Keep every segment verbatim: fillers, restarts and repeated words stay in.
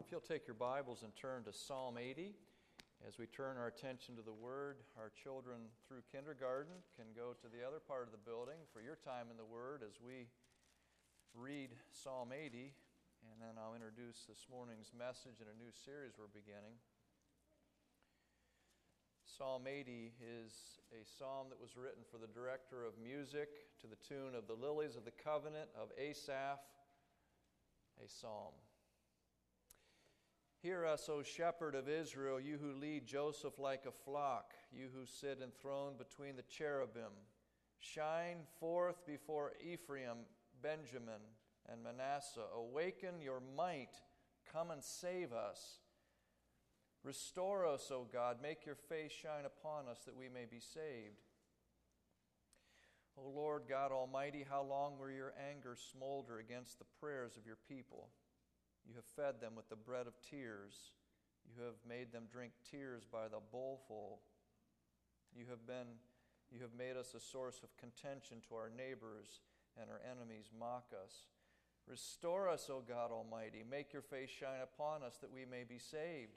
If you'll take your Bibles and turn to Psalm eighty, as we turn our attention to the Word, our children through kindergarten can go to the other part of the building for your time in the Word as we read Psalm eighty, and then I'll introduce this morning's message in a new series we're beginning. Psalm eighty is a psalm that was written for the director of music to the tune of the Lilies of the Covenant of Asaph, a psalm. Hear us, O shepherd of Israel, you who lead Joseph like a flock, you who sit enthroned between the cherubim. Shine forth before Ephraim, Benjamin, and Manasseh. Awaken your might, come and save us. Restore us, O God, make your face shine upon us that we may be saved. O Lord God Almighty, how long will your anger smolder against the prayers of your people? You have fed them with the bread of tears. You have made them drink tears by the bowlful. You have been, you have made us a source of contention to our neighbors, and our enemies mock us. Restore us, O God Almighty. Make your face shine upon us that we may be saved.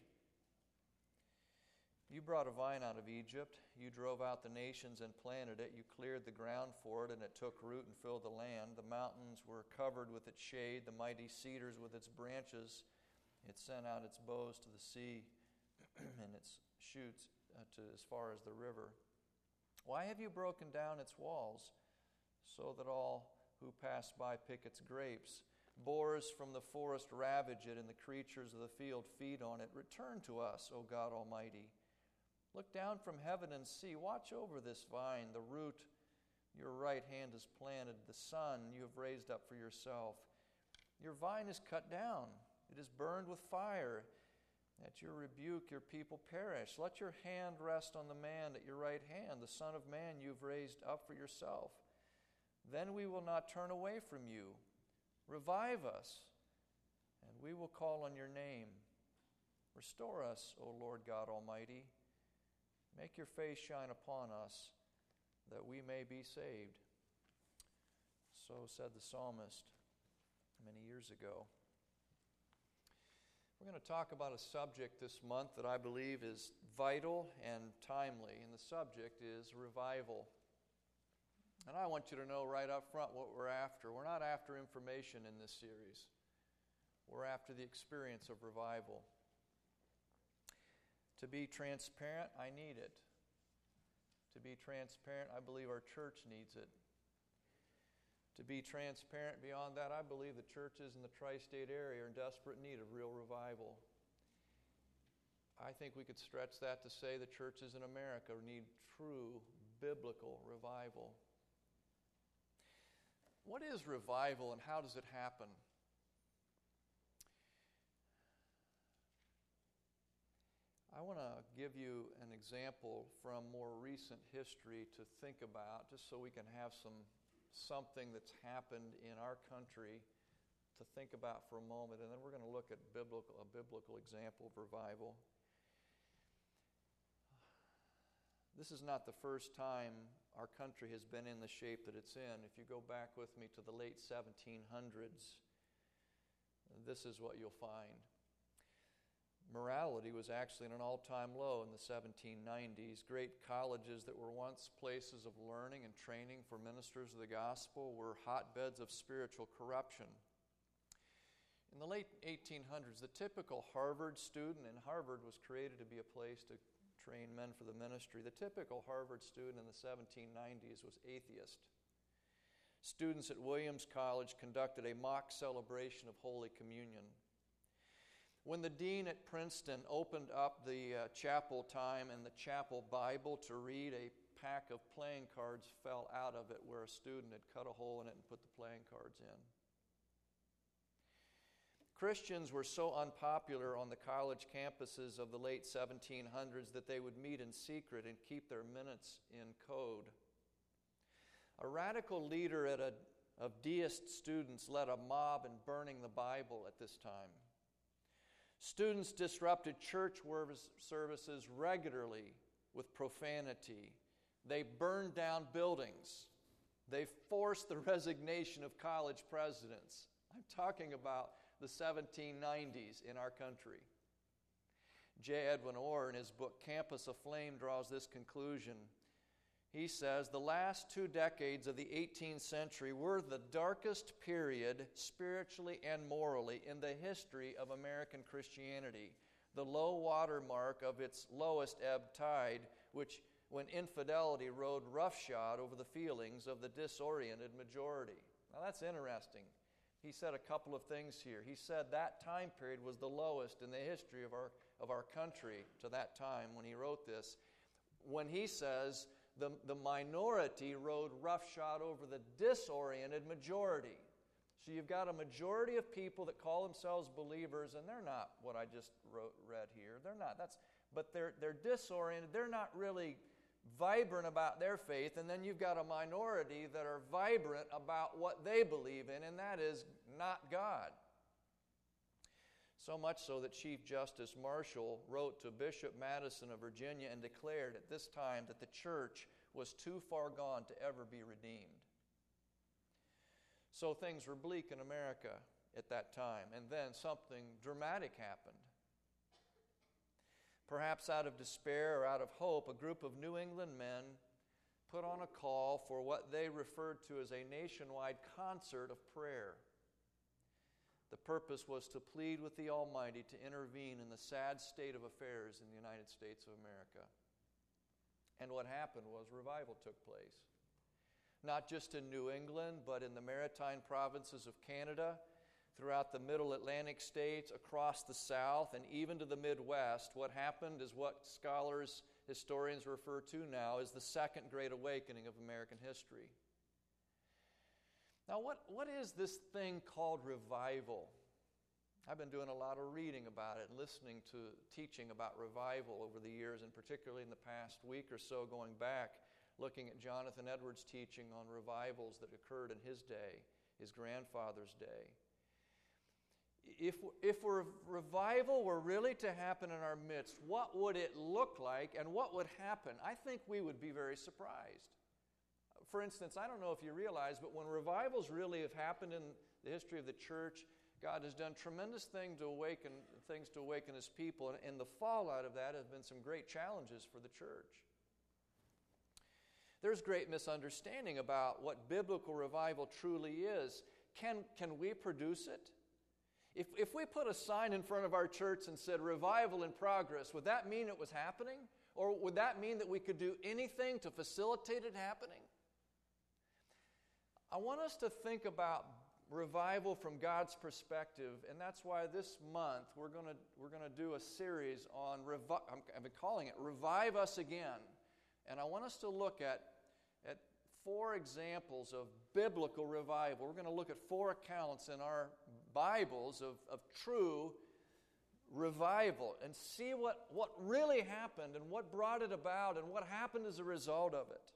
You brought a vine out of Egypt. You drove out the nations and planted it. You cleared the ground for it, and it took root and filled the land. The mountains were covered with its shade, the mighty cedars with its branches. It sent out its boughs to the sea and its shoots uh, to as far as the river. Why have you broken down its walls so that all who pass by pick its grapes? Boars from the forest ravage it, and the creatures of the field feed on it. Return to us, O God Almighty. Look down from heaven and see. Watch over this vine, the root your right hand has planted, the son you have raised up for yourself. Your vine is cut down. It is burned with fire. At your rebuke, your people perish. Let your hand rest on the man at your right hand, the Son of Man you have raised up for yourself. Then we will not turn away from you. Revive us, and we will call on your name. Restore us, O Lord God Almighty. Make your face shine upon us, that we may be saved. So said the psalmist many years ago. We're going to talk about a subject this month that I believe is vital and timely, and the subject is revival. And I want you to know right up front what we're after. We're not after information in this series. We're after the experience of revival. To be transparent, I need it. To be transparent, I believe our church needs it. To be transparent beyond that, I believe the churches in the tri-state area are in desperate need of real revival. I think we could stretch that to say the churches in America need true biblical revival. What is revival and how does it happen? I want to give you an example from more recent history to think about, just so we can have some something that's happened in our country to think about for a moment, and then we're going to look at biblical, a biblical example of revival. This is not the first time our country has been in the shape that it's in. If you go back with me to the late seventeen hundreds, this is what you'll find. Morality was actually at an all-time low in the seventeen nineties. Great colleges that were once places of learning and training for ministers of the gospel were hotbeds of spiritual corruption. In the late eighteen hundreds, the typical Harvard student, and Harvard was created to be a place to train men for the ministry, the typical Harvard student in the seventeen nineties was atheist. Students at Williams College conducted a mock celebration of Holy Communion. When the dean at Princeton opened up the uh, chapel time and the chapel Bible to read, a pack of playing cards fell out of it where a student had cut a hole in it and put the playing cards in. Christians were so unpopular on the college campuses of the late seventeen hundreds that they would meet in secret and keep their minutes in code. A radical leader at a, of deist students led a mob in burning the Bible at this time. Students disrupted church services regularly with profanity. They burned down buildings. They forced the resignation of college presidents. I'm talking about the seventeen nineties in our country. J. Edwin Orr, in his book Campus Aflame, draws this conclusion. He says, the last two decades of the eighteenth century were the darkest period, spiritually and morally, in the history of American Christianity, the low water mark of its lowest ebb tide, which, when infidelity rode roughshod over the feelings of the disoriented majority. Now that's interesting. He said a couple of things here. He said that time period was the lowest in the history of our, of our country to that time when he wrote this. When he says the, the minority rode roughshod over the disoriented majority. So you've got a majority of people that call themselves believers, and they're not what I just wrote, read here. They're not. That's, but they're, they're disoriented. They're not really vibrant about their faith, and then you've got a minority that are vibrant about what they believe in, and that is not God. So much so that Chief Justice Marshall wrote to Bishop Madison of Virginia and declared at this time that the church was too far gone to ever be redeemed. So things were bleak in America at that time, and then something dramatic happened. Perhaps out of despair or out of hope, a group of New England men put on a call for what they referred to as a nationwide concert of prayer. The purpose was to plead with the Almighty to intervene in the sad state of affairs in the United States of America. And what happened was revival took place. Not just in New England, but in the maritime provinces of Canada, throughout the middle Atlantic states, across the South, and even to the Midwest. What happened is what scholars, historians refer to now as the Second Great Awakening of American history. Now, what, what is this thing called revival? I've been doing a lot of reading about it and listening to teaching about revival over the years, and particularly in the past week or so, going back, looking at Jonathan Edwards' teaching on revivals that occurred in his day, his grandfather's day. If, if we're, revival were really to happen in our midst, what would it look like and what would happen? I think we would be very surprised. For instance, I don't know if you realize, but when revivals really have happened in the history of the church, God has done tremendous things to awaken, things to awaken His people, and, and the fallout of that has been some great challenges for the church. There's great misunderstanding about what biblical revival truly is. Can, can we produce it? If, if we put a sign in front of our church and said, revival in progress, would that mean it was happening? Or would that mean that we could do anything to facilitate it happening? I want us to think about revival from God's perspective, and that's why this month we're going to we're going to do a series on, revi- I've been calling it Revive Us Again. And I want us to look at, at four examples of biblical revival. We're going to look at four accounts in our Bibles of, of true revival and see what, what really happened and what brought it about and what happened as a result of it.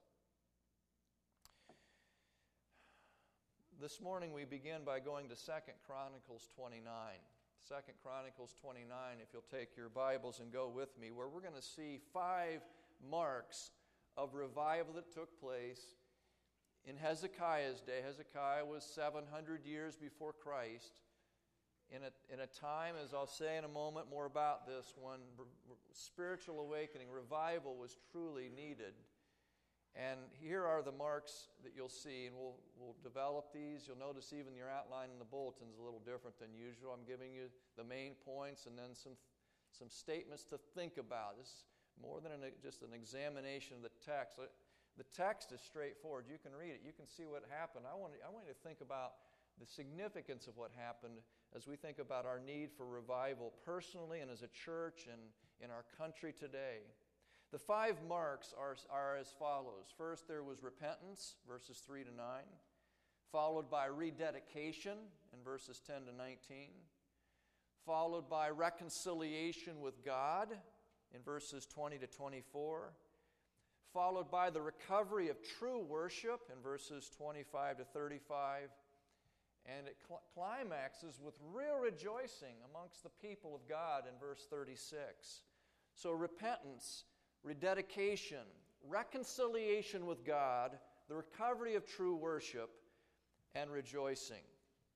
This morning we begin by going to Second Chronicles twenty-nine. Second Chronicles twenty-nine, if you'll take your Bibles and go with me, where we're going to see five marks of revival that took place in Hezekiah's day. Hezekiah was seven hundred years before Christ. In a, in a time, as I'll say in a moment more about this, when r- r- spiritual awakening, revival was truly needed. And here are the marks that you'll see, and we'll, we'll develop these. You'll notice even your outline in the bulletin is a little different than usual. I'm giving you the main points and then some, some statements to think about. This is more than an, just an examination of the text. The text is straightforward. You can read it. You can see what happened. I want, I want you to think about the significance of what happened as we think about our need for revival personally and as a church and in our country today. The five marks are, are as follows. First, there was repentance, verses three to nine, followed by rededication in verses ten to nineteen, followed by reconciliation with God in verses twenty to twenty-four, followed by the recovery of true worship in verses twenty-five to thirty-five, and it cl- climaxes with real rejoicing amongst the people of God in verse thirty-six. So repentance, rededication, reconciliation with God, the recovery of true worship, and rejoicing.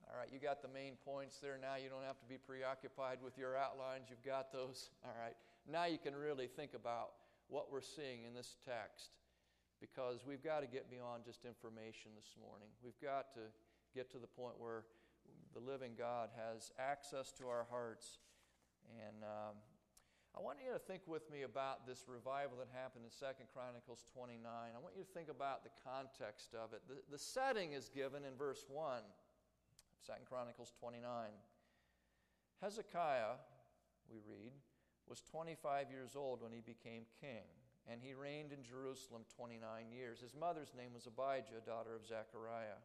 All right, you got the main points there now. You don't have to be preoccupied with your outlines. You've got those. All right. Now you can really think about what we're seeing in this text, because we've got to get beyond just information this morning. We've got to get to the point where the living God has access to our hearts. And um, I want you to think with me about this revival that happened in Second Chronicles twenty-nine. I want you to think about the context of it. The, the setting is given in verse one of Second Chronicles twenty-nine. Hezekiah, we read, was twenty-five years old when he became king, and he reigned in Jerusalem twenty-nine years. His mother's name was Abijah, daughter of Zechariah.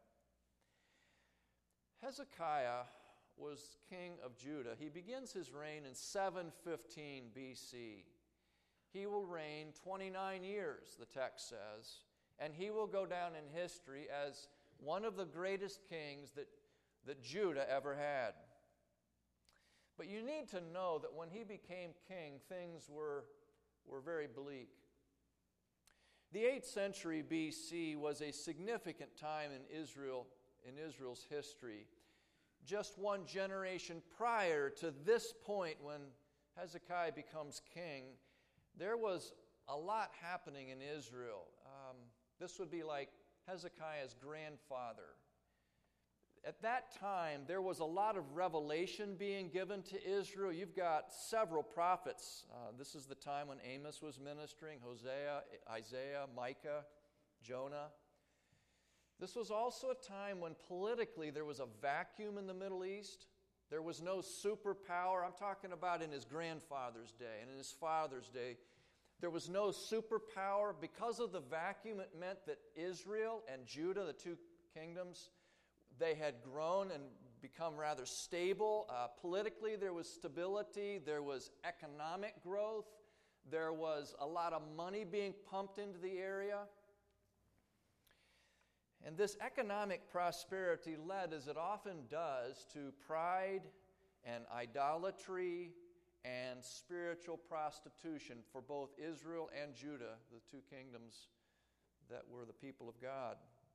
Hezekiah was king of Judah. He begins his reign in seven fifteen B C. He will reign twenty-nine years, the text says, and he will go down in history as one of the greatest kings that, that Judah ever had. But you need to know that when he became king, things were, were very bleak. The eighth century B C was a significant time in Israel, in Israel's history. Just one generation prior to this point, when Hezekiah becomes king, there was a lot happening in Israel. Um, this would be like Hezekiah's grandfather. At that time, there was a lot of revelation being given to Israel. You've got several prophets. Uh, this is the time when Amos was ministering, Hosea, Isaiah, Micah, Jonah. This was also a time when politically there was a vacuum in the Middle East. There was no superpower. I'm talking about in his grandfather's day and in his father's day. There was no superpower. Because of the vacuum, it meant that Israel and Judah, the two kingdoms, they had grown and become rather stable. Uh, politically, there was stability. There was economic growth. There was a lot of money being pumped into the area. And this economic prosperity led, as it often does, to pride and idolatry and spiritual prostitution for both Israel and Judah, the two kingdoms that were the people of God.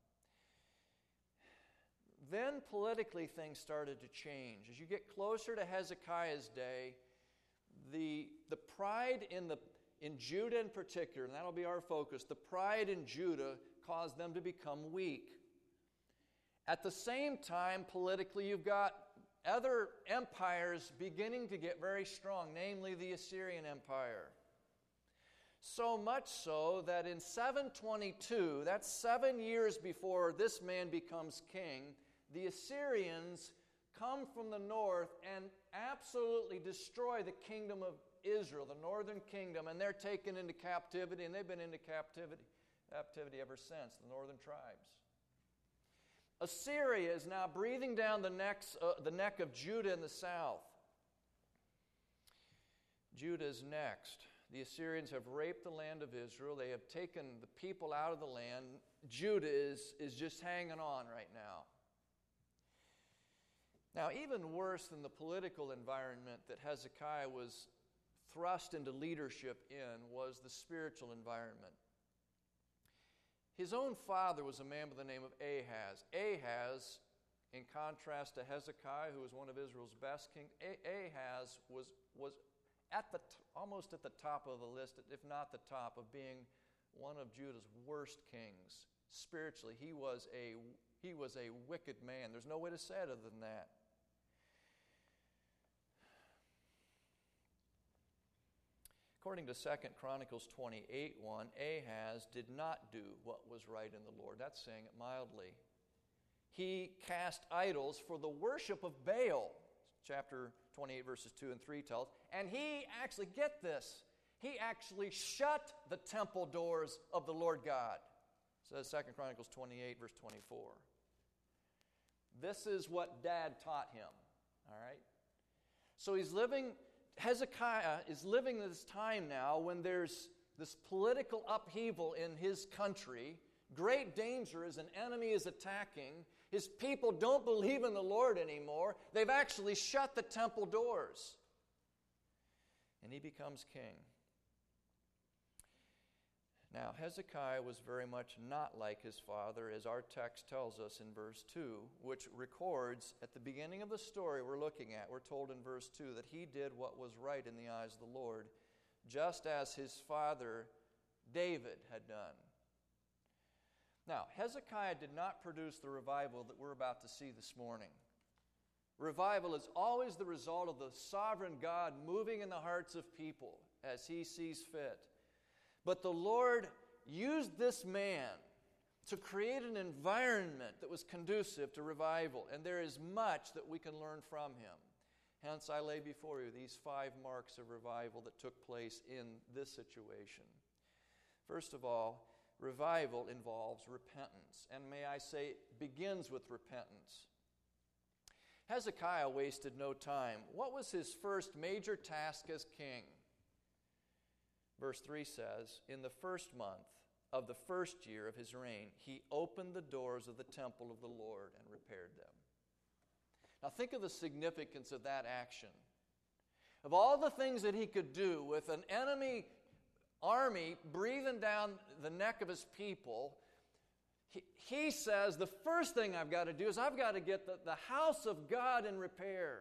Then politically things started to change. As you get closer to Hezekiah's day, the, the pride in, the, in Judah in particular, and that'll be our focus, the pride in Judah caused them to become weak. At the same time, politically, you've got other empires beginning to get very strong, namely the Assyrian Empire. So much so that in seven twenty-two, that's seven years before this man becomes king, the Assyrians come from the north and absolutely destroy the kingdom of Israel, the northern kingdom, and they're taken into captivity, and they've been into captivity. Captivity ever since, the northern tribes. Assyria is now breathing down the, necks, uh, the neck of Judah in the south. Judah is next. The Assyrians have raped the land of Israel. They have taken the people out of the land. Judah is, is just hanging on right now. Now, even worse than the political environment that Hezekiah was thrust into leadership in was the spiritual environment. His own father was a man by the name of Ahaz. Ahaz, in contrast to Hezekiah, who was one of Israel's best kings, Ahaz was, was at the t- almost at the top of the list, if not the top, of being one of Judah's worst kings. Spiritually, he was a, he was a wicked man. There's no way to say it other than that. According to Second Chronicles twenty-eight one, Ahaz did not do what was right in the Lord. That's saying it mildly. He cast idols for the worship of Baal. Chapter twenty-eight, verses two and three tells. And he actually, get this, he actually shut the temple doors of the Lord God. It says Second Chronicles twenty-eight, verse twenty-four. This is what Dad taught him. All right? So he's living... Hezekiah is living this time now when there's this political upheaval in his country. Great danger as an enemy is attacking. His people don't believe in the Lord anymore. They've actually shut the temple doors. And he becomes king. Now, Hezekiah was very much not like his father, as our text tells us in verse two, which records at the beginning of the story we're looking at, we're told in verse two that he did what was right in the eyes of the Lord, just as his father David had done. Now, Hezekiah did not produce the revival that we're about to see this morning. Revival is always the result of the sovereign God moving in the hearts of people as he sees fit. But the Lord used this man to create an environment that was conducive to revival, and there is much that we can learn from him. Hence, I lay before you these five marks of revival that took place in this situation. First of all, revival involves repentance, and may I say, begins with repentance. Hezekiah wasted no time. What was his first major task as king? Verse three says, in the first month of the first year of his reign, he opened the doors of the temple of the Lord and repaired them. Now think of the significance of that action. Of all the things that he could do with an enemy army breathing down the neck of his people, he, he says, the first thing I've got to do is I've got to get the, the house of God in repair.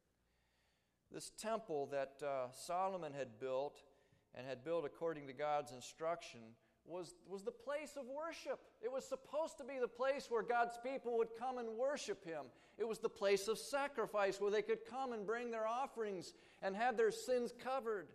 This temple that uh, Solomon had built and had built according to God's instruction was, was the place of worship. It was supposed to be the place where God's people would come and worship him. It was the place of sacrifice where they could come and bring their offerings and have their sins covered.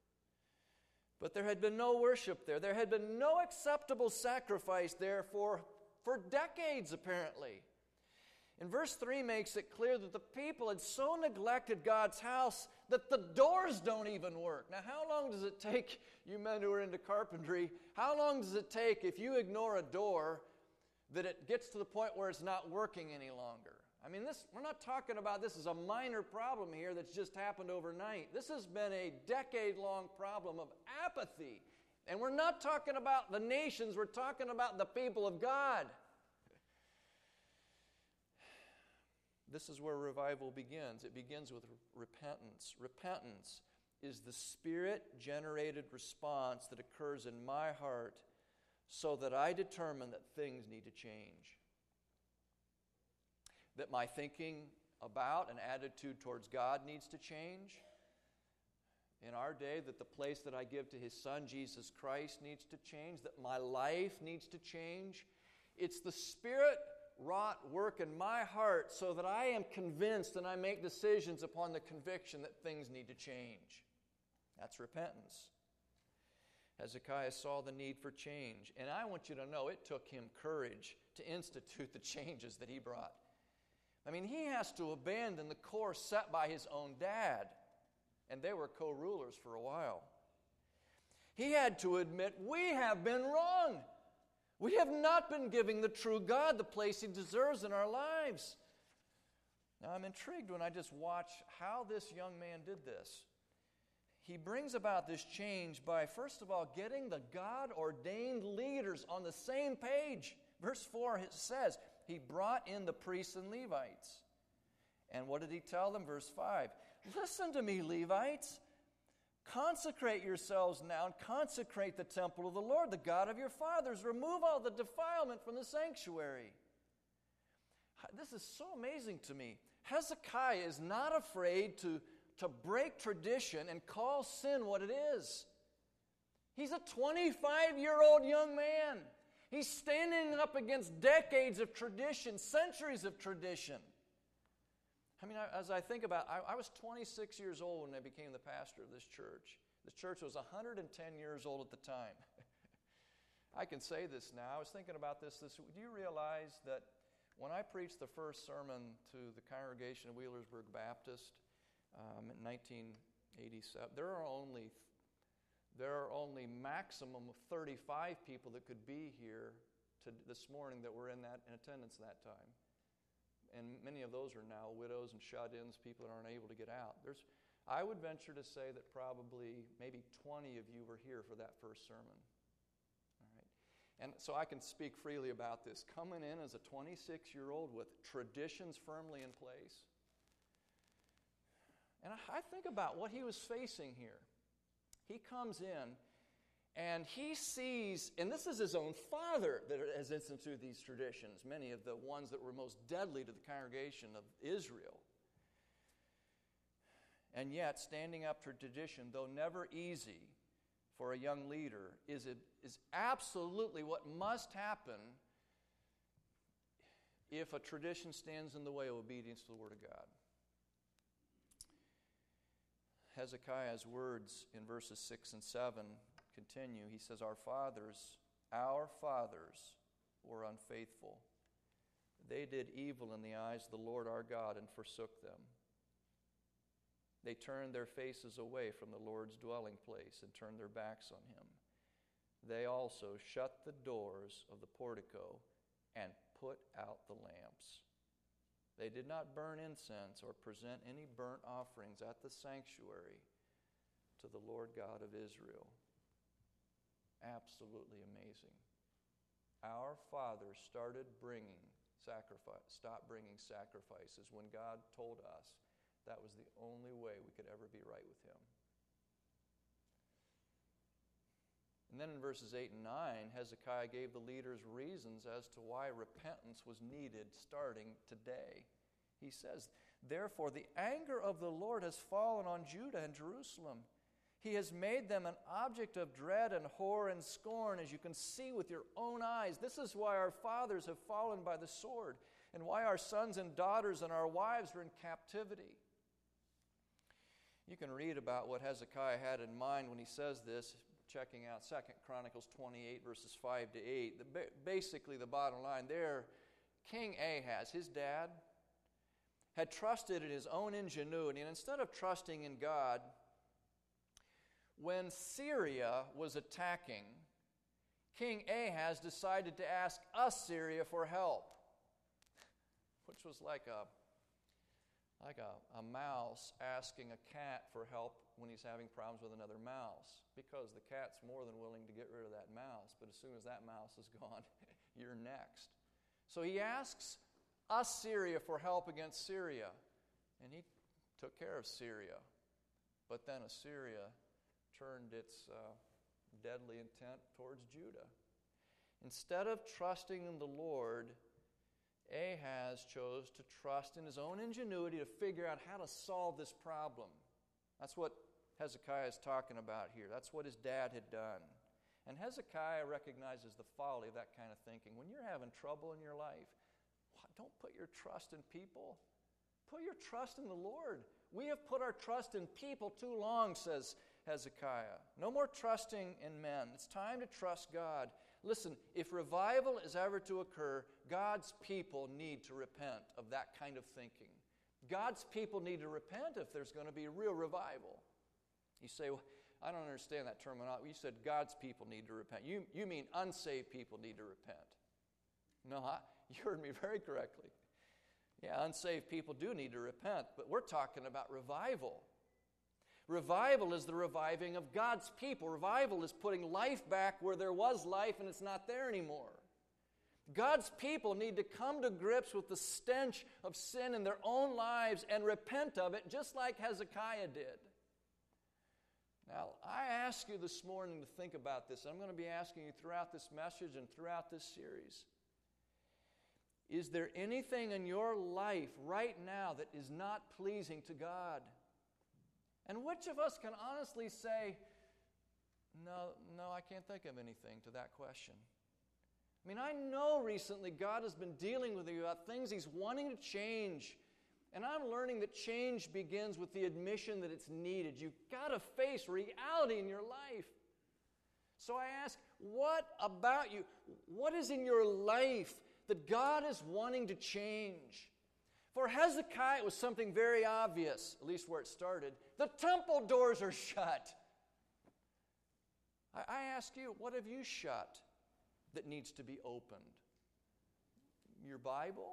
But there had been no worship there. There had been no acceptable sacrifice there for, for decades, apparently. And verse three makes it clear that the people had so neglected God's house that the doors don't even work. Now, how long does it take, you men who are into carpentry, how long does it take if you ignore a door that it gets to the point where it's not working any longer? I mean, this we're not talking about this as a minor problem here that's just happened overnight. This has been a decade-long problem of apathy. And we're not talking about the nations, we're talking about the people of God. This is where revival begins. It begins with repentance. Repentance is the Spirit-generated response that occurs in my heart so that I determine that things need to change. That my thinking about and attitude towards God needs to change. In our day, that the place that I give to His Son, Jesus Christ, needs to change. That my life needs to change. It's the Spirit wrought work in my heart so that I am convinced and I make decisions upon the conviction that things need to change. That's repentance. Hezekiah saw the need for change. And I want you to know it took him courage to institute the changes that he brought. I mean, he has to abandon the course set by his own dad. And they were co-rulers for a while. He had to admit, we have been wrong. We have not been giving the true God the place He deserves in our lives. Now, I'm intrigued when I just watch how this young man did this. He brings about this change by, first of all, getting the God-ordained leaders on the same page. Verse four it says, he brought in the priests and Levites. And what did he tell them? Verse five, listen to me, Levites. Consecrate yourselves now and consecrate the temple of the Lord, the God of your fathers. Remove all the defilement from the sanctuary. This is so amazing to me. Hezekiah is not afraid to, to break tradition and call sin what it is. He's a twenty-five-year-old young man. He's standing up against decades of tradition, centuries of tradition. I mean, as I think about it, I, I was twenty-six years old when I became the pastor of this church. This church was one hundred ten years old at the time. I can say this now. I was thinking about this. this. Do you realize that when I preached the first sermon to the congregation of Wheelersburg Baptist um, in nineteen eighty-seven, there are only there are only maximum of thirty-five people that could be here to, this morning that were in that in attendance that time. And many of those are now widows and shut-ins, people that aren't able to get out. There's, I would venture to say that probably maybe twenty of you were here for that first sermon. All right. And so I can speak freely about this. Coming in as a twenty-six-year-old with traditions firmly in place. And I think about what he was facing here. He comes in, And he sees, and this is his own father that has instituted these traditions, many of the ones that were most deadly to the congregation of Israel. And yet, standing up to tradition, though never easy for a young leader, is, it, is absolutely what must happen if a tradition stands in the way of obedience to the Word of God. Hezekiah's words in verses six and seven continue. He says, Our fathers, our fathers were unfaithful. They did evil in the eyes of the Lord our God and forsook them. They turned their faces away from the Lord's dwelling place and turned their backs on him. They also shut the doors of the portico and put out the lamps. They did not burn incense or present any burnt offerings at the sanctuary to the Lord God of Israel. Absolutely amazing. Our fathers started bringing sacrifice, stopped bringing sacrifices when God told us that was the only way we could ever be right with him. And then in verses eight and nine, Hezekiah gave the leaders reasons as to why repentance was needed starting today. He says, Therefore the anger of the Lord has fallen on Judah and Jerusalem. He has made them an object of dread and horror and scorn, as you can see with your own eyes. This is why our fathers have fallen by the sword, and why our sons and daughters and our wives are in captivity. You can read about what Hezekiah had in mind when he says this, checking out Second Chronicles twenty-eight, verses five to eight. The, basically, the bottom line there, King Ahaz, his dad, had trusted in his own ingenuity, and instead of trusting in God, when Syria was attacking, King Ahaz decided to ask Assyria for help, which was like a like a, a mouse asking a cat for help when he's having problems with another mouse, because the cat's more than willing to get rid of that mouse, but as soon as that mouse is gone, you're next. So he asks Assyria for help against Syria, and he took care of Syria. But then Assyria turned its uh, deadly intent towards Judah. Instead of trusting in the Lord, Ahaz chose to trust in his own ingenuity to figure out how to solve this problem. That's what Hezekiah is talking about here. That's what his dad had done. And Hezekiah recognizes the folly of that kind of thinking. When you're having trouble in your life, don't put your trust in people. Put your trust in the Lord. We have put our trust in people too long, says Hezekiah. No more trusting in men. It's time to trust God. Listen, if revival is ever to occur, God's people need to repent of that kind of thinking. God's people need to repent if there's going to be real revival. You say, well, I don't understand that terminology. You said God's people need to repent. You, you mean unsaved people need to repent. No, I, you heard me very correctly. Yeah, unsaved people do need to repent, but we're talking about revival. Revival is the reviving of God's people. Revival is putting life back where there was life and it's not there anymore. God's people need to come to grips with the stench of sin in their own lives and repent of it, just like Hezekiah did. Now, I ask you this morning to think about this. I'm going to be asking you throughout this message and throughout this series. Is there anything in your life right now that is not pleasing to God? And which of us can honestly say, no, no, I can't think of anything to that question? I mean, I know recently God has been dealing with you about things He's wanting to change. And I'm learning that change begins with the admission that it's needed. You've got to face reality in your life. So I ask, what about you? What is in your life that God is wanting to change? For Hezekiah, it was something very obvious, at least where it started. The temple doors are shut. I, I ask you, what have you shut that needs to be opened? Your Bible?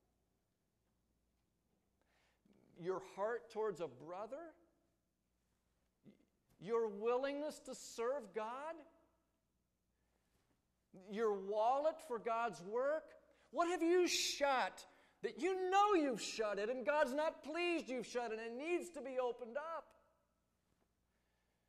Your heart towards a brother? Your willingness to serve God? Your wallet for God's work? What have you shut that you know you've shut it and God's not pleased you've shut it and it needs to be opened up?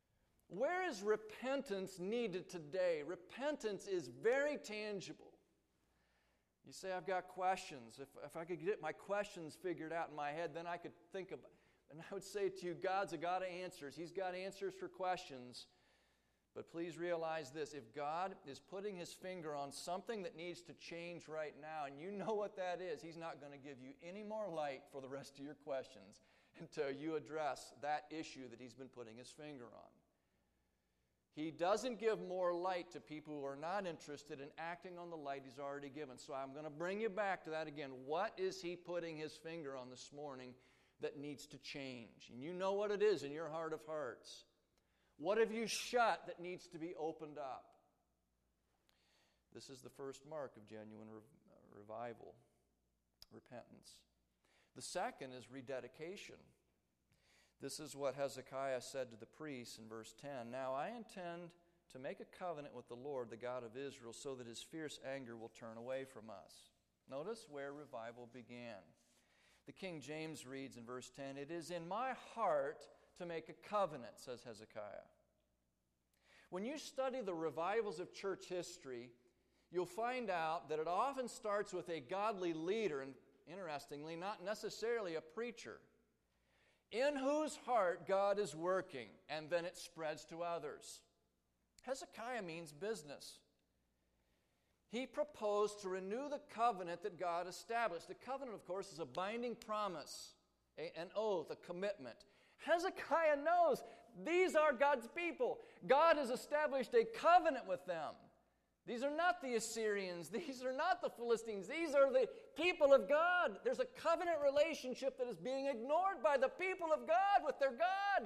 Where is repentance needed today? Repentance is very tangible. You say, I've got questions. If, if I could get my questions figured out in my head, then I could think about, and I would say to you, God's a God of answers. He's got answers for questions. But please realize this, if God is putting His finger on something that needs to change right now, and you know what that is, He's not going to give you any more light for the rest of your questions until you address that issue that He's been putting His finger on. He doesn't give more light to people who are not interested in acting on the light He's already given. So I'm going to bring you back to that again. What is He putting His finger on this morning that needs to change? And you know what it is in your heart of hearts. What have you shut that needs to be opened up? This is the first mark of genuine re- revival, repentance. The second is rededication. This is what Hezekiah said to the priests in verse ten. Now I intend to make a covenant with the Lord, the God of Israel, so that His fierce anger will turn away from us. Notice where revival began. The King James reads in verse ten, It is in my heart to make a covenant, says Hezekiah. When you study the revivals of church history, you'll find out that it often starts with a godly leader, and interestingly, not necessarily a preacher, in whose heart God is working, and then it spreads to others. Hezekiah means business. He proposed to renew the covenant that God established. The covenant, of course, is a binding promise, a, an oath, a commitment. Hezekiah knows these are God's people. God has established a covenant with them. These are not the Assyrians. These are not the Philistines. These are the people of God. There's a covenant relationship that is being ignored by the people of God with their God.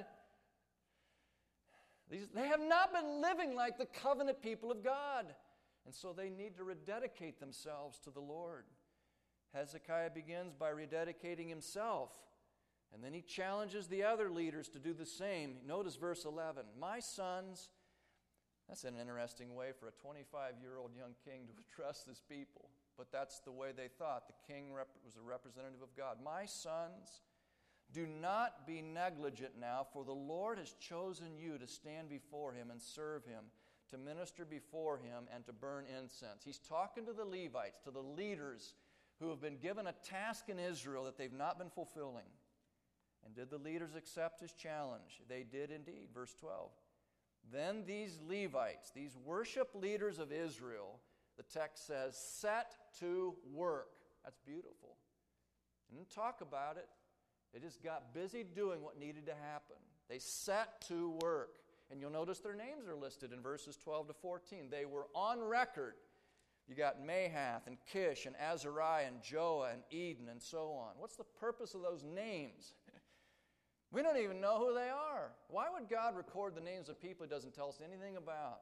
These, they have not been living like the covenant people of God. And so they need to rededicate themselves to the Lord. Hezekiah begins by rededicating himself. And then he challenges the other leaders to do the same. Notice verse eleven. My sons, that's an interesting way for a twenty-five-year-old young king to address his people. But that's the way they thought. The king rep- was a representative of God. My sons, do not be negligent now, for the Lord has chosen you to stand before Him and serve Him, to minister before Him, and to burn incense. He's talking to the Levites, to the leaders who have been given a task in Israel that they've not been fulfilling. And did the leaders accept His challenge? They did indeed. Verse twelve. Then these Levites, these worship leaders of Israel, the text says, set to work. That's beautiful. They didn't talk about it. They just got busy doing what needed to happen. They set to work. And you'll notice their names are listed in verses twelve to fourteen. They were on record. You got Mahath and Kish and Azariah and Joah and Eden and so on. What's the purpose of those names? We don't even know who they are. Why would God record the names of people He doesn't tell us anything about?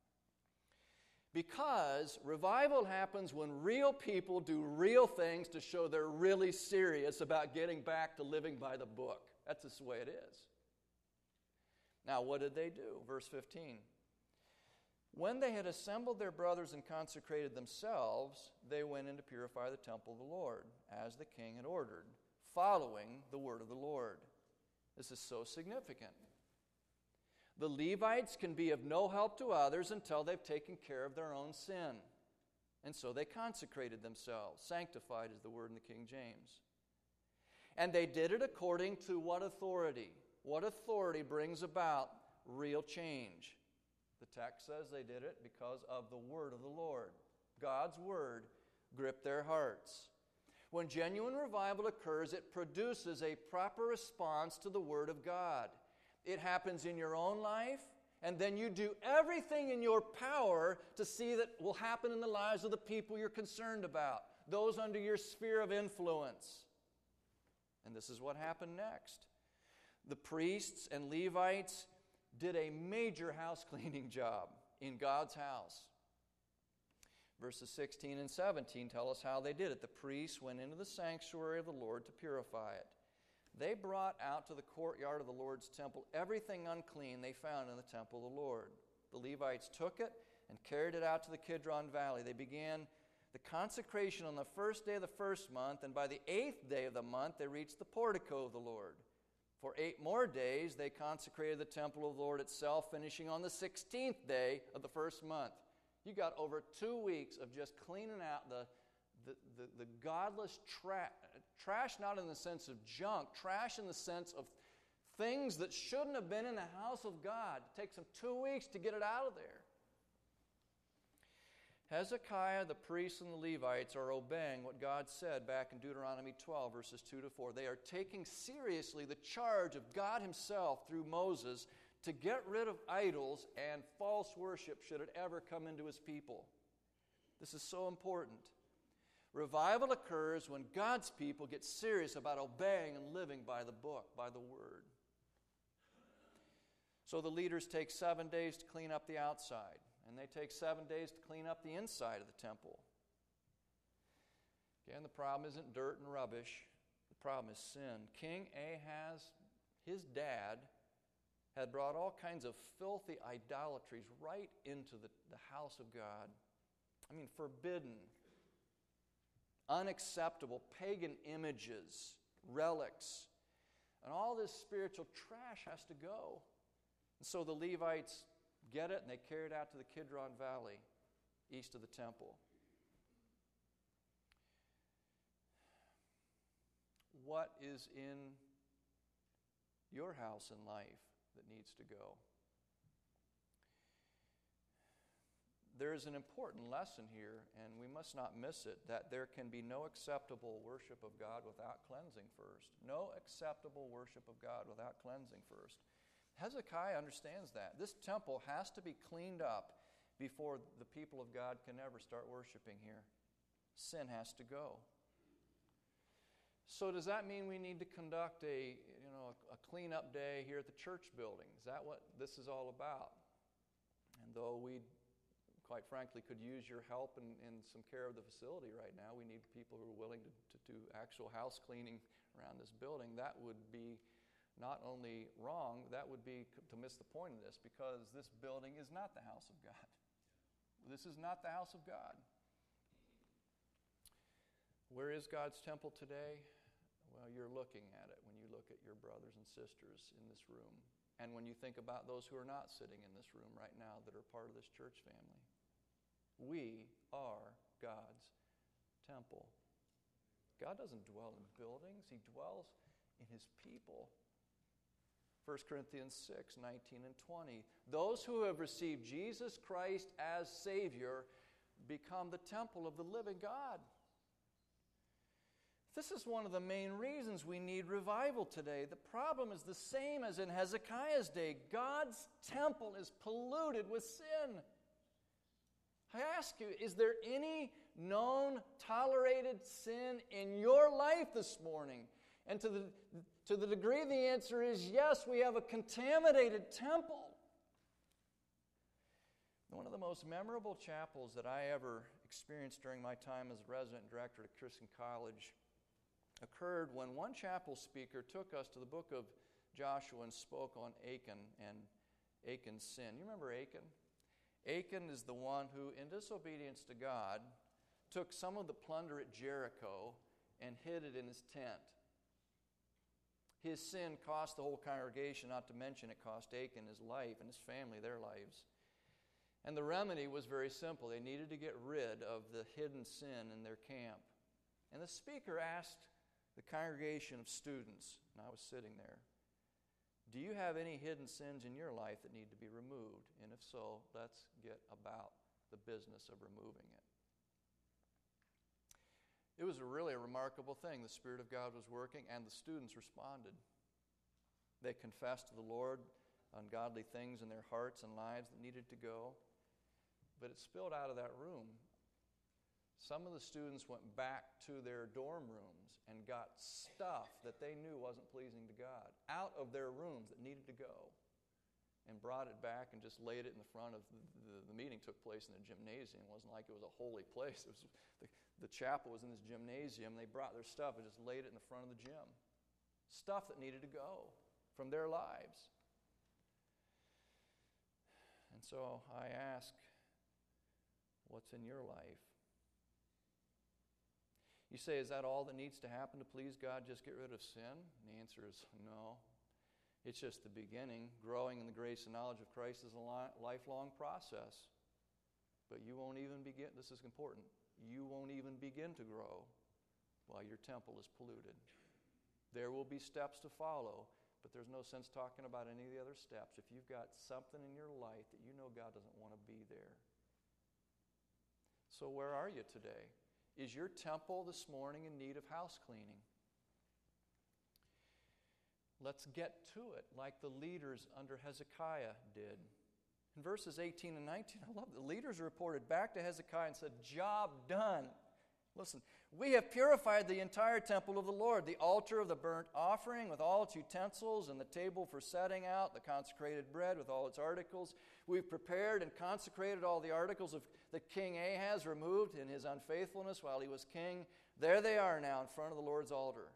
Because revival happens when real people do real things to show they're really serious about getting back to living by the book. That's just the way it is. Now, what did they do? Verse fifteen. When they had assembled their brothers and consecrated themselves, they went in to purify the temple of the Lord, as the king had ordered, following the word of the Lord. This is so significant. The Levites can be of no help to others until they've taken care of their own sin. And so they consecrated themselves. Sanctified is the word in the King James. And they did it according to what authority? What authority brings about real change? The text says they did it because of the word of the Lord. God's word gripped their hearts. When genuine revival occurs, it produces a proper response to the Word of God. It happens in your own life, and then you do everything in your power to see that will happen in the lives of the people you're concerned about, those under your sphere of influence. And this is what happened next. The priests and Levites did a major house cleaning job in God's house. Verses sixteen and seventeen tell us how they did it. The priests went into the sanctuary of the Lord to purify it. They brought out to the courtyard of the Lord's temple everything unclean they found in the temple of the Lord. The Levites took it and carried it out to the Kidron Valley. They began the consecration on the first day of the first month, and by the eighth day of the month they reached the portico of the Lord. For eight more days, they consecrated the temple of the Lord itself, finishing on the sixteenth day of the first month. You got over two weeks of just cleaning out the, the, the, the godless trash. Trash not in the sense of junk, trash in the sense of things that shouldn't have been in the house of God. It takes them two weeks to get it out of there. Hezekiah, the priests, and the Levites are obeying what God said back in Deuteronomy twelve, verses two to four. They are taking seriously the charge of God Himself through Moses to get rid of idols and false worship should it ever come into His people. This is so important. Revival occurs when God's people get serious about obeying and living by the book, by the Word. So the leaders take seven days to clean up the outside. And they take seven days to clean up the inside of the temple. Again, the problem isn't dirt and rubbish. The problem is sin. King Ahaz, his dad, had brought all kinds of filthy idolatries right into the, the house of God. I mean, forbidden, unacceptable, pagan images, relics. And all this spiritual trash has to go. And so the Levites get it, and they carry it out to the Kidron Valley, east of the temple. What is in your house and life that needs to go? There is an important lesson here, and we must not miss it, that there can be no acceptable worship of God without cleansing first. No acceptable worship of God without cleansing first. Hezekiah understands that. This temple has to be cleaned up before the people of God can ever start worshiping here. Sin has to go. So does that mean we need to conduct a, you know, a cleanup day here at the church building? Is that what this is all about? And though we, quite frankly, could use your help in, in some care of the facility right now, we need people who are willing to, to do actual house cleaning around this building. That would be not only wrong, that would be to miss the point of this, because this building is not the house of God. This is not the house of God. Where is God's temple today? Well, you're looking at it when you look at your brothers and sisters in this room, and when you think about those who are not sitting in this room right now that are part of this church family. We are God's temple. God doesn't dwell in buildings. He dwells in His people. First Corinthians six, nineteen and twenty. Those who have received Jesus Christ as Savior become the temple of the living God. This is one of the main reasons we need revival today. The problem is the same as in Hezekiah's day. God's temple is polluted with sin. I ask you, is there any known, tolerated sin in your life this morning? And to the, to the degree the answer is yes, we have a contaminated temple. One of the most memorable chapels that I ever experienced during my time as resident director at Christian College occurred when one chapel speaker took us to the book of Joshua and spoke on Achan and Achan's sin. You remember Achan? Achan is the one who, in disobedience to God, took some of the plunder at Jericho and hid it in his tent. His sin cost the whole congregation, not to mention it cost Achan his life and his family their lives. And the remedy was very simple. They needed to get rid of the hidden sin in their camp. And the speaker asked the congregation of students, and I was sitting there, do you have any hidden sins in your life that need to be removed? And if so, let's get about the business of removing it. It was a really a remarkable thing. The Spirit of God was working, and the students responded. They confessed to the Lord ungodly things in their hearts and lives that needed to go. But it spilled out of that room. Some of the students went back to their dorm rooms and got stuff that they knew wasn't pleasing to God out of their rooms that needed to go, and brought it back and just laid it in the front of the, the, the meeting took place in the gymnasium. It wasn't like it was a holy place. It was the, the chapel was in this gymnasium. They brought their stuff and just laid it in the front of the gym. Stuff that needed to go from their lives. And so I ask, what's in your life? You say, is that all that needs to happen to please God, just get rid of sin? And the answer is no. It's just the beginning. Growing in the grace and knowledge of Christ is a lifelong process. But you won't even begin, this is important, you won't even begin to grow while your temple is polluted. There will be steps to follow, but there's no sense talking about any of the other steps if you've got something in your life that you know God doesn't want to be there. So where are you today? Is your temple this morning in need of house cleaning? Let's get to it like the leaders under Hezekiah did. In verses eighteen and nineteen, I love it. The leaders reported back to Hezekiah and said, "Job done." Listen, "We have purified the entire temple of the Lord, the altar of the burnt offering with all its utensils, and the table for setting out the consecrated bread with all its articles. We've prepared and consecrated all the articles of the King Ahaz removed in his unfaithfulness while he was king. There they are now in front of the Lord's altar."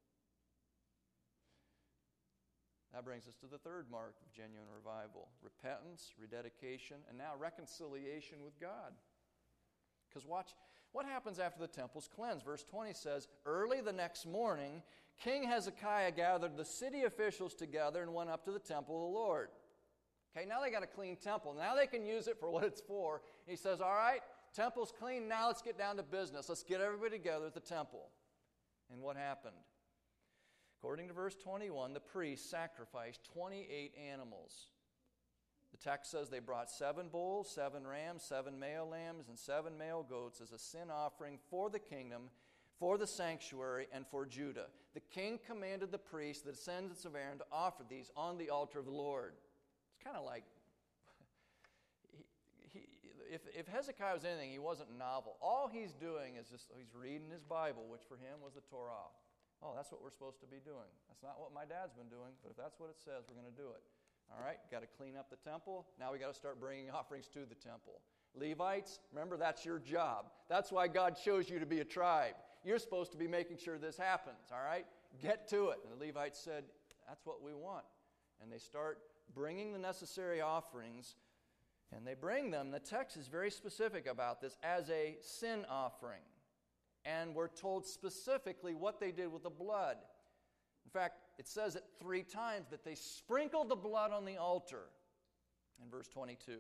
That brings us to the third mark of genuine revival: repentance, rededication, and now reconciliation with God. Because watch, what happens after the temple's cleansed? Verse twenty says, "Early the next morning, King Hezekiah gathered the city officials together and went up to the temple of the Lord." Okay, now they got a clean temple. Now they can use it for what it's for. He says, "All right, temple's clean. Now let's get down to business. Let's get everybody together at the temple." And what happened? According to verse twenty-one, the priests sacrificed twenty-eight animals. The text says they brought seven bulls, seven rams, seven male lambs, and seven male goats as a sin offering for the kingdom, for the sanctuary, and for Judah. The king commanded the priests, the descendants of Aaron, to offer these on the altar of the Lord. It's kind of like, he, he, if, if Hezekiah was anything, he wasn't novel. All he's doing is just, he's reading his Bible, which for him was the Torah. Oh, that's what we're supposed to be doing. That's not what my dad's been doing, but if that's what it says, we're going to do it. All right, got to clean up the temple. Now we got to start bringing offerings to the temple. Levites, remember, that's your job. That's why God chose you to be a tribe. You're supposed to be making sure this happens, all right? Get to it. And the Levites said, "That's what we want." And they start bringing the necessary offerings, and they bring them, the text is very specific about this, as a sin offering. And we're told specifically what they did with the blood. In fact, it says it three times that they sprinkled the blood on the altar in verse twenty-two.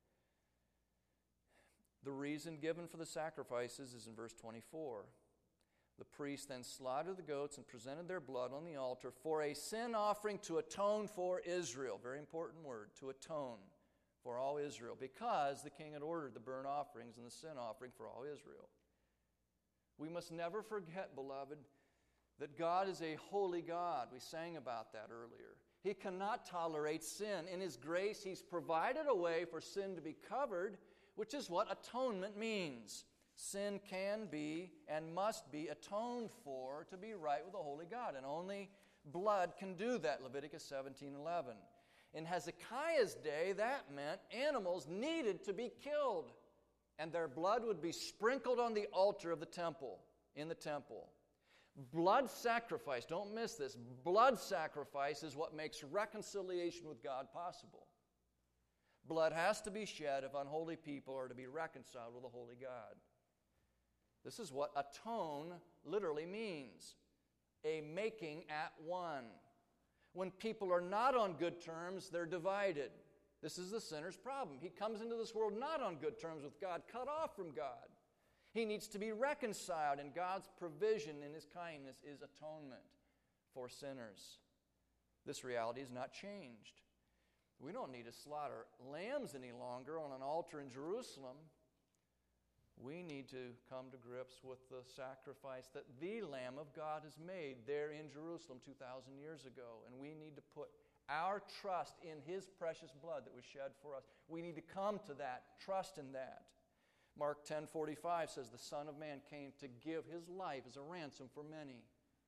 The reason given for the sacrifices is in verse twenty-four. The priest then slaughtered the goats and presented their blood on the altar for a sin offering to atone for Israel. Very important word, to atone for all Israel, because the king had ordered the burnt offerings and the sin offering for all Israel. We must never forget, beloved, that God is a holy God. We sang about that earlier. He cannot tolerate sin. In His grace, He's provided a way for sin to be covered, which is what atonement means. Sin can be and must be atoned for to be right with a holy God, and only blood can do that, Leviticus seventeen eleven. In Hezekiah's day, that meant animals needed to be killed, and their blood would be sprinkled on the altar of the temple, in the temple. Blood sacrifice, don't miss this, blood sacrifice is what makes reconciliation with God possible. Blood has to be shed if unholy people are to be reconciled with a holy God. This is what atone literally means, a making at one. When people are not on good terms, they're divided. This is the sinner's problem. He comes into this world not on good terms with God, cut off from God. He needs to be reconciled, and God's provision in His kindness is atonement for sinners. This reality is not changed. We don't need to slaughter lambs any longer on an altar in Jerusalem. We need to come to grips with the sacrifice that the Lamb of God has made there in Jerusalem two thousand years ago, and we need to put our trust in His precious blood that was shed for us. We need to come to that, trust in that. Mark ten forty-five says, "The Son of Man came to give His life as a ransom for many."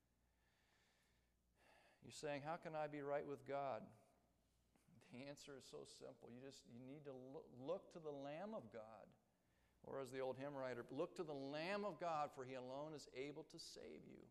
You're saying, how can I be right with God? The answer is so simple. You just you need to look, look to the Lamb of God. Or as the old hymn writer, look to the Lamb of God, for He alone is able to save you.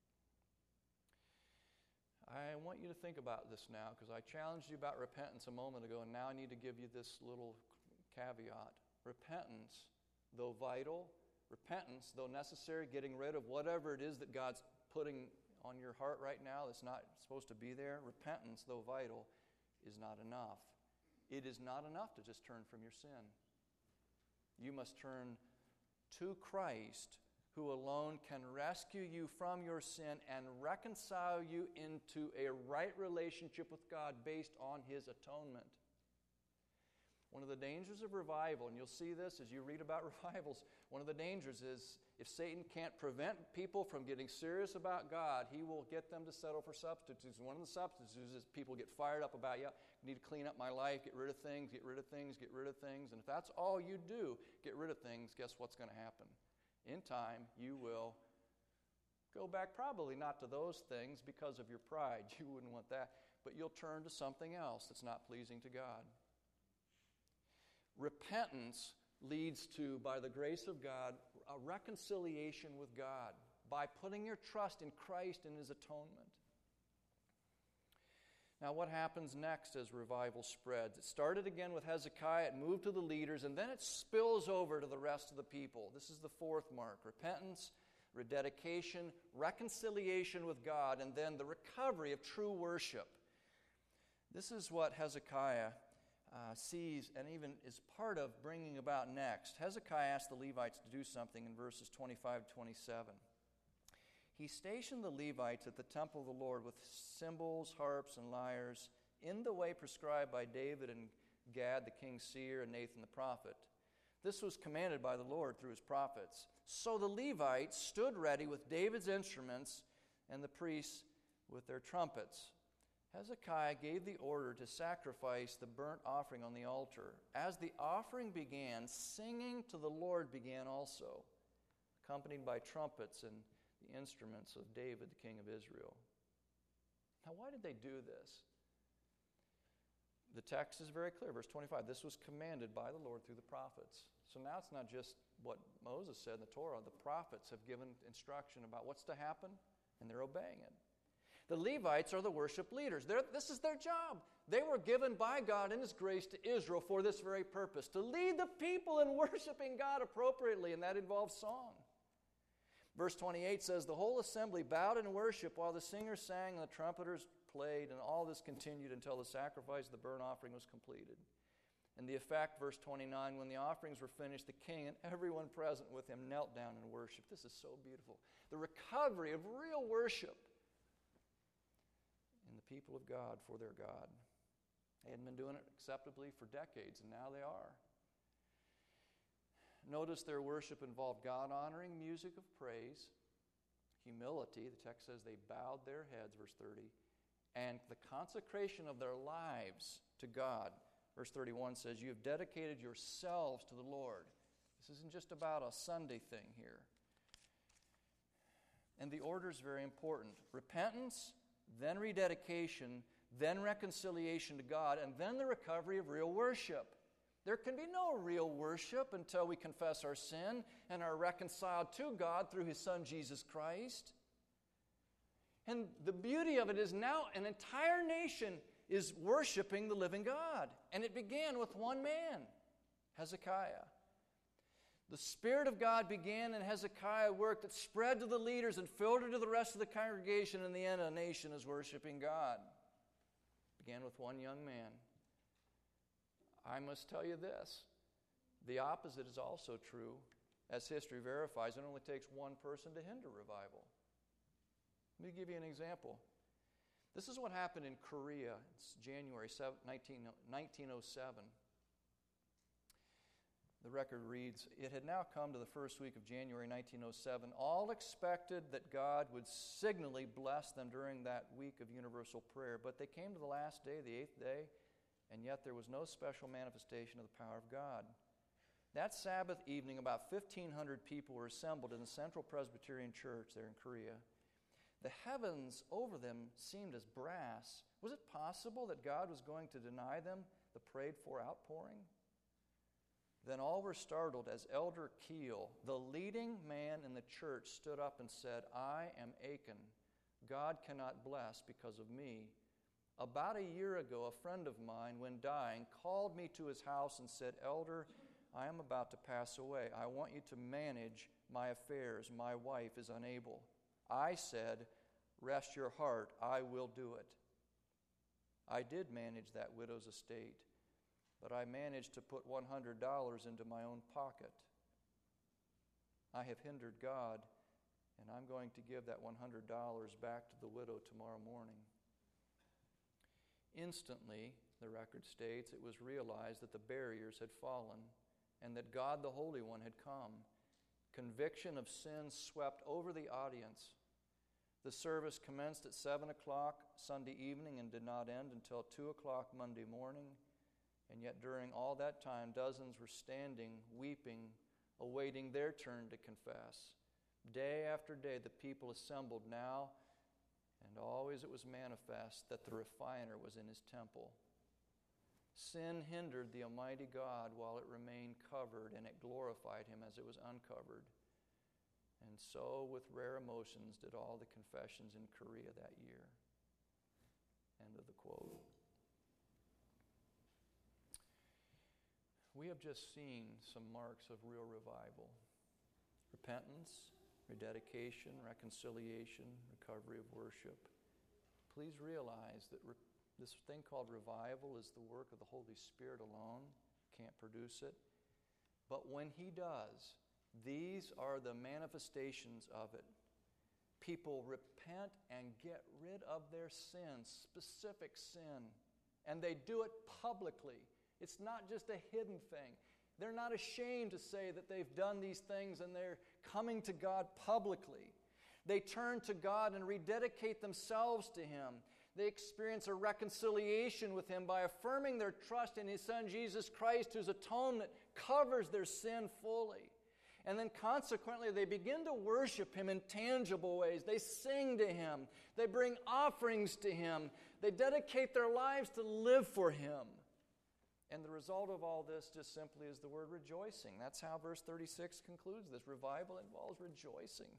I want you to think about this now, because I challenged you about repentance a moment ago, and now I need to give you this little caveat. Repentance, though vital, repentance, though necessary, getting rid of whatever it is that God's putting on your heart right now that's not supposed to be there, repentance, though vital, is not enough. It is not enough to just turn from your sin. You must turn to Christ, who alone can rescue you from your sin and reconcile you into a right relationship with God based on His atonement. One of the dangers of revival, and you'll see this as you read about revivals, one of the dangers is if Satan can't prevent people from getting serious about God, he will get them to settle for substitutes. One of the substitutes is people get fired up about, yeah, I need to clean up my life, get rid of things, get rid of things, get rid of things. And if that's all you do, get rid of things, guess what's going to happen? In time, you will go back probably not to those things because of your pride. You wouldn't want that. But you'll turn to something else that's not pleasing to God. Repentance leads to, by the grace of God, a reconciliation with God by putting your trust in Christ and His atonement. Now, what happens next as revival spreads? It started again with Hezekiah, it moved to the leaders, and then it spills over to the rest of the people. This is the fourth mark: repentance, rededication, reconciliation with God, and then the recovery of true worship. This is what Hezekiah Uh, sees and even is part of bringing about next. Hezekiah asked the Levites to do something in verses twenty-five to twenty-seven. He stationed the Levites at the temple of the Lord with cymbals, harps, and lyres in the way prescribed by David and Gad, the king's seer, and Nathan the prophet. This was commanded by the Lord through His prophets. So the Levites stood ready with David's instruments and the priests with their trumpets. Hezekiah gave the order to sacrifice the burnt offering on the altar. As the offering began, singing to the Lord began also, accompanied by trumpets and the instruments of David, the king of Israel. Now, why did they do this? The text is very clear, verse twenty-five. This was commanded by the Lord through the prophets. So now it's not just what Moses said in the Torah. The prophets have given instruction about what's to happen, and they're obeying it. The Levites are the worship leaders. They're, this is their job. They were given by God in His grace to Israel for this very purpose, to lead the people in worshiping God appropriately, and that involves song. Verse twenty-eight says, the whole assembly bowed in worship while the singers sang and the trumpeters played, and all this continued until the sacrifice of the burnt offering was completed. And the effect, verse twenty-nine, when the offerings were finished, the king and everyone present with him knelt down and worshiped. This is so beautiful. The recovery of real worship in the people of God for their God. They hadn't been doing it acceptably for decades, and now they are. Notice their worship involved God-honoring music of praise, humility, the text says they bowed their heads, verse thirty, and the consecration of their lives to God. Verse thirty-one says, you have dedicated yourselves to the Lord. This isn't just about a Sunday thing here. And the order is very important. Repentance, then rededication, then reconciliation to God, and then the recovery of real worship. There can be no real worship until we confess our sin and are reconciled to God through His Son, Jesus Christ. And the beauty of it is now an entire nation is worshiping the living God. And it began with one man, Hezekiah. The Spirit of God began in Hezekiah, worked, it spread to the leaders and filtered to the rest of the congregation. In the end, a nation is worshiping God. It began with one young man. I must tell you this. The opposite is also true. As history verifies, it only takes one person to hinder revival. Let me give you an example. This is what happened in Korea. It's January nineteen oh seven. The record reads, it had now come to the first week of January nineteen oh seven. All expected that God would signally bless them during that week of universal prayer. But they came to the last day, the eighth day, and yet there was no special manifestation of the power of God. That Sabbath evening, about fifteen hundred people were assembled in the Central Presbyterian Church there in Korea. The heavens over them seemed as brass. Was it possible that God was going to deny them the prayed-for outpouring? Then all were startled as Elder Keel, the leading man in the church, stood up and said, I am Achan. God cannot bless because of me. About a year ago, a friend of mine, when dying, called me to his house and said, Elder, I am about to pass away. I want you to manage my affairs. My wife is unable. I said, Rest your heart, I will do it. I did manage that widow's estate, but I managed to put one hundred dollars into my own pocket. I have hindered God, and I'm going to give that one hundred dollars back to the widow tomorrow morning. Instantly, the record states, it was realized that the barriers had fallen and that God the Holy One had come. Conviction of sin swept over the audience. The service commenced at seven o'clock Sunday evening and did not end until two o'clock Monday morning. And yet during all that time, dozens were standing, weeping, awaiting their turn to confess. Day after day, the people assembled now, and always it was manifest that the refiner was in his temple. Sin hindered the Almighty God while it remained covered, and it glorified Him as it was uncovered. And so, with rare emotions, did all the confessions in Korea that year. End of the quote. We have just seen some marks of real revival. Repentance, rededication, reconciliation, recovery of worship. Please realize that re- this thing called revival is the work of the Holy Spirit alone. Can't produce it. But when He does, these are the manifestations of it. People repent and get rid of their sin, specific sin. And they do it publicly. It's not just a hidden thing. They're not ashamed to say that they've done these things, and they're coming to God publicly. They turn to God and rededicate themselves to Him. They experience a reconciliation with Him by affirming their trust in His Son Jesus Christ, whose atonement covers their sin fully. And then consequently, they begin to worship Him in tangible ways. They sing to Him. They bring offerings to Him. They dedicate their lives to live for Him. And the result of all this just simply is the word rejoicing. That's how verse thirty-six concludes this. Revival involves rejoicing.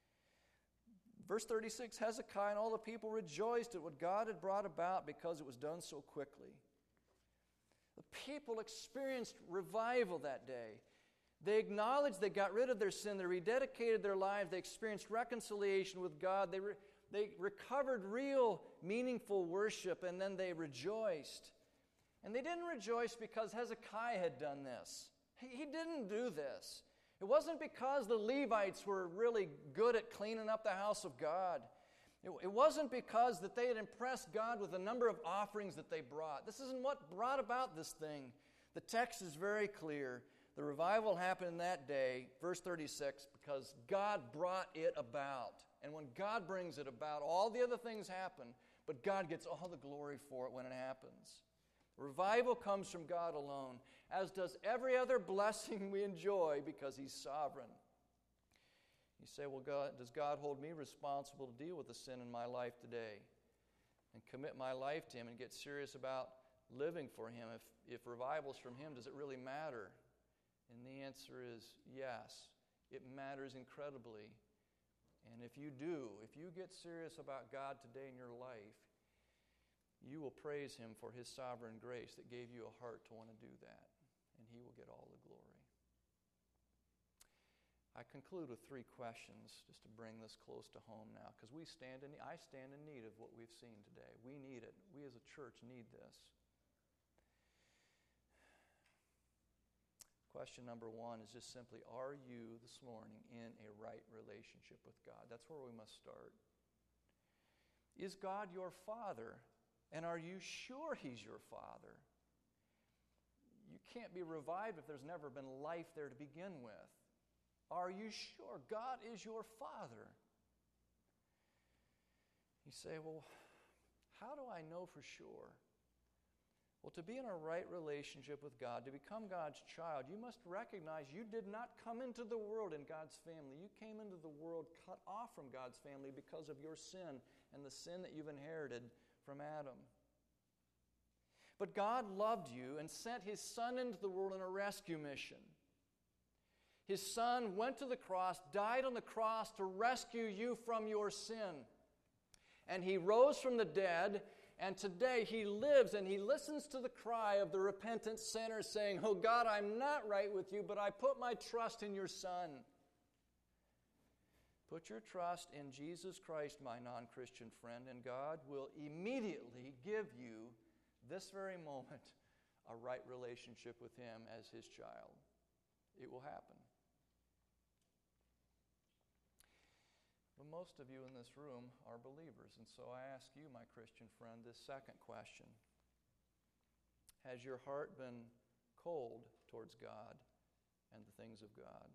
Verse thirty-six, Hezekiah and all the people rejoiced at what God had brought about because it was done so quickly. The people experienced revival that day. They acknowledged they got rid of their sin. They rededicated their lives. They experienced reconciliation with God. They, re- they recovered real, meaningful worship, and then they rejoiced. And they didn't rejoice because Hezekiah had done this. He, he didn't do this. It wasn't because the Levites were really good at cleaning up the house of God. It, it wasn't because that they had impressed God with the number of offerings that they brought. This isn't what brought about this thing. The text is very clear. The revival happened in that day, verse thirty-six, because God brought it about. And when God brings it about, all the other things happen, but God gets all the glory for it when it happens. Revival comes from God alone, as does every other blessing we enjoy because He's sovereign. You say, well, God, does God hold me responsible to deal with the sin in my life today and commit my life to Him and get serious about living for Him? If, if revival's from Him, does it really matter? And the answer is yes, it matters incredibly. And if you do, if you get serious about God today in your life, you will praise Him for His sovereign grace that gave you a heart to want to do that. And He will get all the glory. I conclude with three questions just to bring this close to home now, because we stand in, I stand in need of what we've seen today. We need it. We as a church need this. Question number one is just simply, are you this morning in a right relationship with God? That's where we must start. Is God your Father? And are you sure He's your Father? You can't be revived if there's never been life there to begin with. Are you sure God is your Father? You say, well, how do I know for sure? Well, to be in a right relationship with God, to become God's child, you must recognize you did not come into the world in God's family. You came into the world cut off from God's family because of your sin and the sin that you've inherited from Adam. But God loved you and sent His Son into the world on a rescue mission. His Son went to the cross, died on the cross to rescue you from your sin. And He rose from the dead, and today He lives and He listens to the cry of the repentant sinner saying, oh God, I'm not right with you, but I put my trust in your Son. Put your trust in Jesus Christ, my non-Christian friend, and God will immediately give you, this very moment, a right relationship with Him as His child. It will happen. But most of you in this room are believers, and so I ask you, my Christian friend, this second question. Has your heart been cold towards God and the things of God?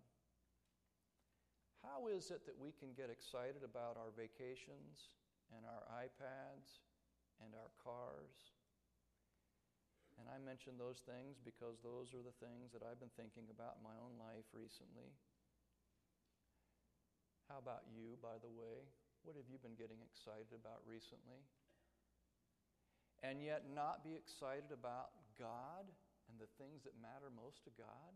How is it that we can get excited about our vacations and our iPads and our cars? And I mention those things because those are the things that I've been thinking about in my own life recently. How about you, by the way? What have you been getting excited about recently? And yet not be excited about God and the things that matter most to God?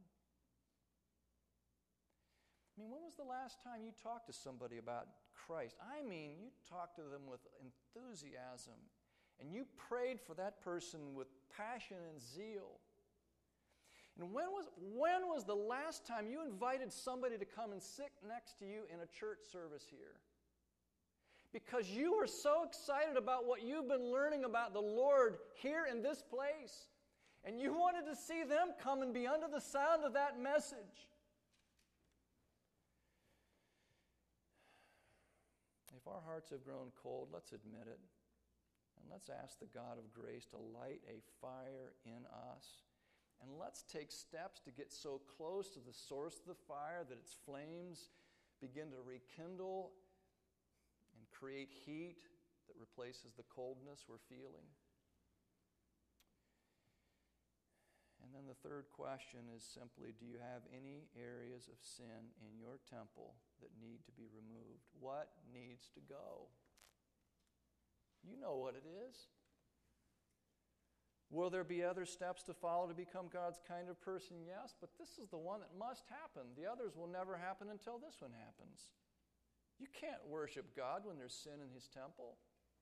I mean, when was the last time you talked to somebody about Christ? I mean, you talked to them with enthusiasm, and you prayed for that person with passion and zeal. And when was, when was the last time you invited somebody to come and sit next to you in a church service here? Because you were so excited about what you've been learning about the Lord here in this place. And you wanted to see them come and be under the sound of that message. If our hearts have grown cold, let's admit it. And let's ask the God of grace to light a fire in us. And let's take steps to get so close to the source of the fire that its flames begin to rekindle and create heat that replaces the coldness we're feeling. And then the third question is simply, do you have any areas of sin in your temple that need to be removed? What needs to go? You know what it is. Will there be other steps to follow to become God's kind of person? Yes, but this is the one that must happen. The others will never happen until this one happens. You can't worship God when there's sin in His temple.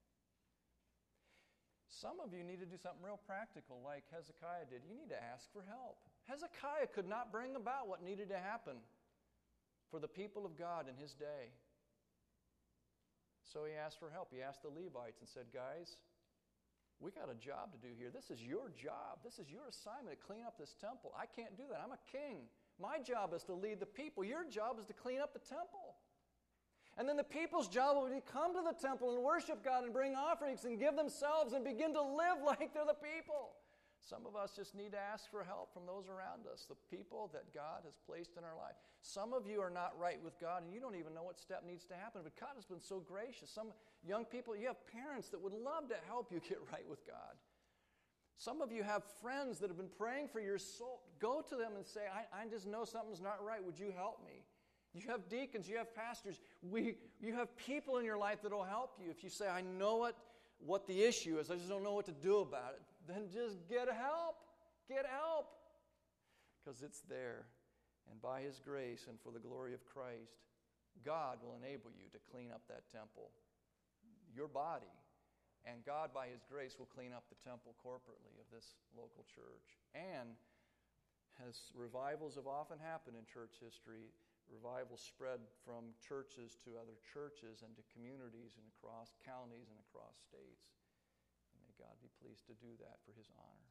Some of you need to do something real practical like Hezekiah did. You need to ask for help. Hezekiah could not bring about what needed to happen for the people of God in his day. So he asked for help. He asked the Levites and said, guys, we got a job to do here. This is your job. This is your assignment to clean up this temple. I can't do that. I'm a king. My job is to lead the people. Your job is to clean up the temple. And then the people's job will be to come to the temple and worship God and bring offerings and give themselves and begin to live like they're the people. Some of us just need to ask for help from those around us, the people that God has placed in our life. Some of you are not right with God and you don't even know what step needs to happen, but God has been so gracious. Some young people, you have parents that would love to help you get right with God. Some of you have friends that have been praying for your soul. Go to them and say, I, I just know something's not right. Would you help me? You have deacons, you have pastors. We, you have people in your life that will help you. If you say, I know what, what the issue is, I just don't know what to do about it, then just get help. Get help. Because it's there. And by His grace and for the glory of Christ, God will enable you to clean up that temple, your body. And God, by His grace, will clean up the temple corporately of this local church. And as revivals have often happened in church history, revival spread from churches to other churches and to communities and across counties and across states. And may God be pleased to do that for His honor.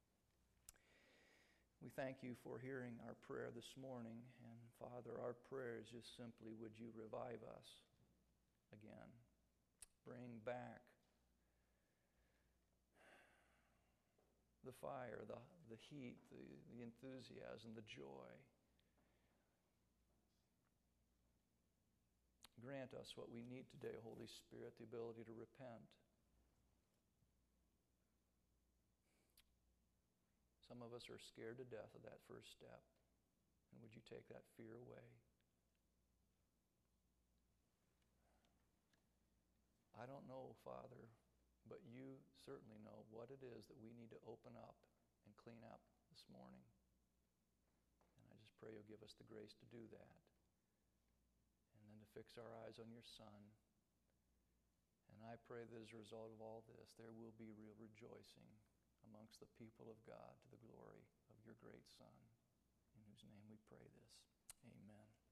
We thank You for hearing our prayer this morning. And Father, our prayer is just simply, would You revive us again? Bring back the fire, the, the heat, the, the enthusiasm, the joy. Grant us what we need today, Holy Spirit, the ability to repent. Some of us are scared to death of that first step. And would You take that fear away? I don't know, Father, but You certainly know what it is that we need to open up and clean up this morning. And I just pray You'll give us the grace to do that. And then to fix our eyes on Your Son. And I pray that as a result of all this, there will be real rejoicing amongst the people of God to the glory of Your great Son, in whose name we pray this. Amen.